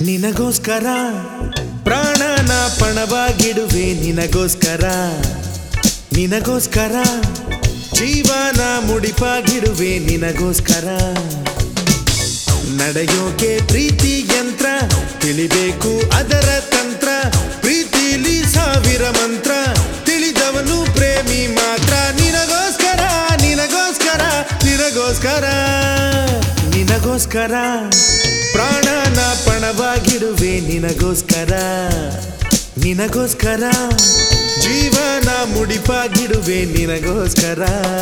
ನಿನಗೋಸ್ಕರ ಪ್ರಾಣನ ಪಣವಾಗಿಡುವೆ ನಿನಗೋಸ್ಕರ ನಿನಗೋಸ್ಕರ ಜೀವನ ಮುಡಿಪಾಗಿಡುವೆ ನಿನಗೋಸ್ಕರ ನಡೆಯೋಕೆ ಪ್ರೀತಿ ಯಂತ್ರ ತಿಳಿಬೇಕು ಅದರ ತಂತ್ರ ಪ್ರೀತಿಲಿ ಸಾವಿರ ಮಂತ್ರ ತಿಳಿದವನು ಪ್ರೇಮಿ ಮಾತ್ರ ನಿನಗೋಸ್ಕರ ನಿನಗೋಸ್ಕರ ನಿನಗೋಸ್ಕರ ನಿನಗೋಸ್ಕರ ಪ್ರಾಣನ ಪಣವಾಗಿಡುವೆ ನಿನಗೋಸ್ಕರ ನಿನಗೋಸ್ಕರ ಜೀವನ ಮುಡಿಪಾಗಿಡುವೆ ನಿನಗೋಸ್ಕರ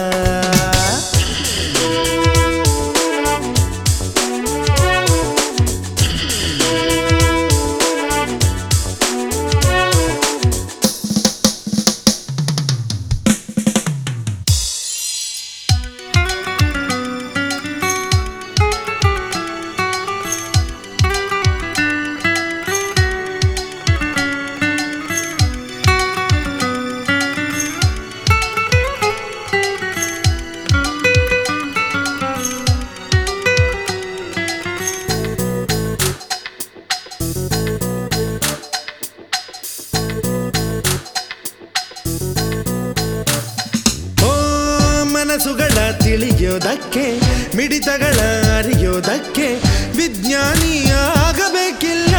ಮನಸ್ಸುಗಳ ತಿಳಿಯೋದಕ್ಕೆ ಮಿಡಿತಗಳ ಅರಿಯೋದಕ್ಕೆ ವಿಜ್ಞಾನಿ ಆಗಬೇಕಿಲ್ಲ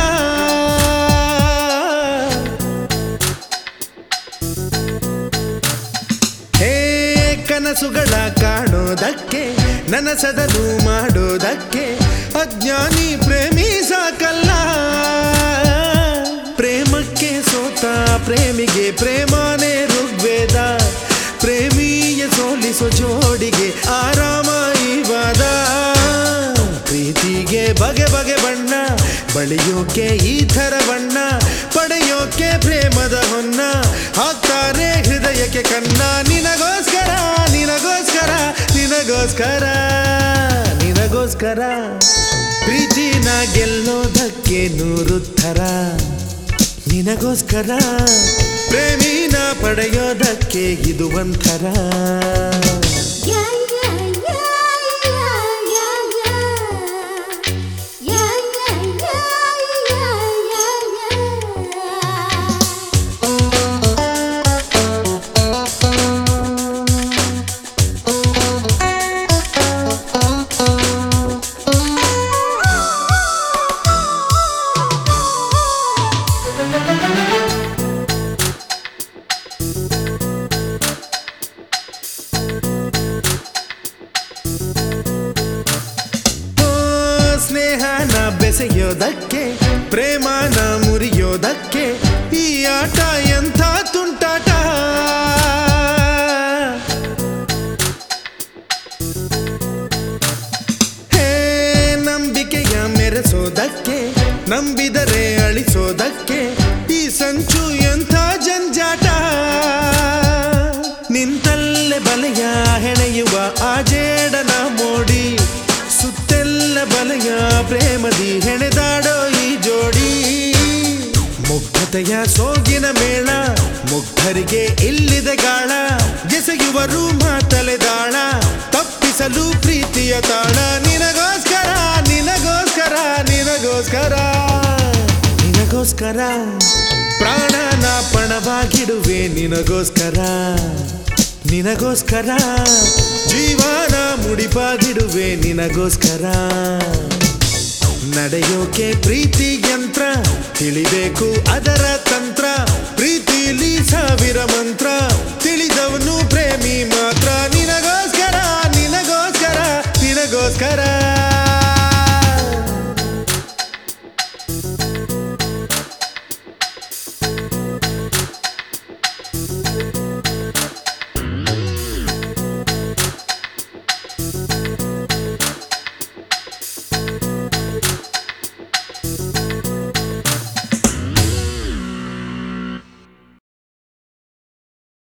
ಹೇ ಕನಸುಗಳ ಕಾಣೋದಕ್ಕೆ ನನಸದನು ಮಾಡೋದಕ್ಕೆ ಅಜ್ಞಾನಿ ಪ್ರೇಮಿ ಸಾಕಲ್ಲ ಪ್ರೇಮಕ್ಕೆ ಸೋತ ಪ್ರೇಮಿಗೆ ಪ್ರೇಮನೇ ಋಗ್ವೇದ ಪ್ರೇಮಿಯ ಸೋಲಿಸೋ ಜೋಡಿಗೆ ಆರಾಮ ಇವಾದ ಪ್ರೀತಿಗೆ ಬಗೆ ಬಗೆ ಬಣ್ಣ ಬಳಿಯೋಕೆ ಈ ಥರ ಬಣ್ಣ ಪಡೆಯೋಕೆ ಪ್ರೇಮದ ಹೊನ್ನ ಹಾಕ್ತಾರೆ ಹೃದಯಕ್ಕೆ ಕನ್ನ ನಿನಗೋಸ್ಕರ ನಿನಗೋಸ್ಕರ ನಿನಗೋಸ್ಕರ ನಿನಗೋಸ್ಕರ ಪ್ರೀತಿನ ಗೆಲ್ಲೋದಕ್ಕೆ 100 ಥರ ನಿನಗೋಸ್ಕರ ಪ್ರೇಮಿನ ಪಡೆಯೋದಕ್ಕೆ ಇದು ಒಂಥರ ಸ್ನೇಹನ ಬೆಸೆಯೋದಕ್ಕೆ ಪ್ರೇಮನ ಮುರಿಯೋದಕ್ಕೆ ಈ ಆಟ ಎಂಥ ತುಂಟಾಟ ಹೇ ನಂಬಿಕೆಯ ಮೆರೆಸೋದಕ್ಕೆ ನಂಬಿದರೆ ಅಳಿಸೋದಕ್ಕೆ ಈ ಸಂಚು ಎಂಥ ಜಂಜಾಟ ನಿಂತಲ್ಲೇ ಬಲೆಯ ಹೆಣೆಯುವ ಆ ಜೇಡನ ಮೋಡಿ ಸುತ್ತೆಲ್ಲ ಬಲೆಯ ಪ್ರೇಮದಿ ಹೆಣೆದಾಡೋ ಈ ಜೋಡಿ ಮುಗ್ಧತೆಯ ಸೋಗಿನ ಮೇಳ ಮುಗ್ಧರಿಗೆ ಇಲ್ಲಿದೆ ಗಾಳ ಎಸೆಯುವರು ಮಾತಲೆದಾಳ ತಪ್ಪಿಸಲು ಪ್ರೀತಿಯ ತಾಳ ನಿನಗೋಸ್ಕರ ನಿನಗೋಸ್ಕರ ನಿನಗೋಸ್ಕರ ನಿನಗೋಸ್ಕರ ಪ್ರಾಣನ ಪಣವಾಗಿಡುವೆ ನಿನಗೋಸ್ಕರ ನಿನಗೋಸ್ಕರ ಜೀವನ ಮುಡಿಪಾಗಿಡುವೆ ನಿನಗೋಸ್ಕರ ನಡೆಯೋಕೆ ಪ್ರೀತಿ ಯಂತ್ರ ತಿಳಿಬೇಕು ಅದರ ತಂತ್ರ ಪ್ರೀತಿಲಿ ಸಾವಿರ ಮಂತ್ರ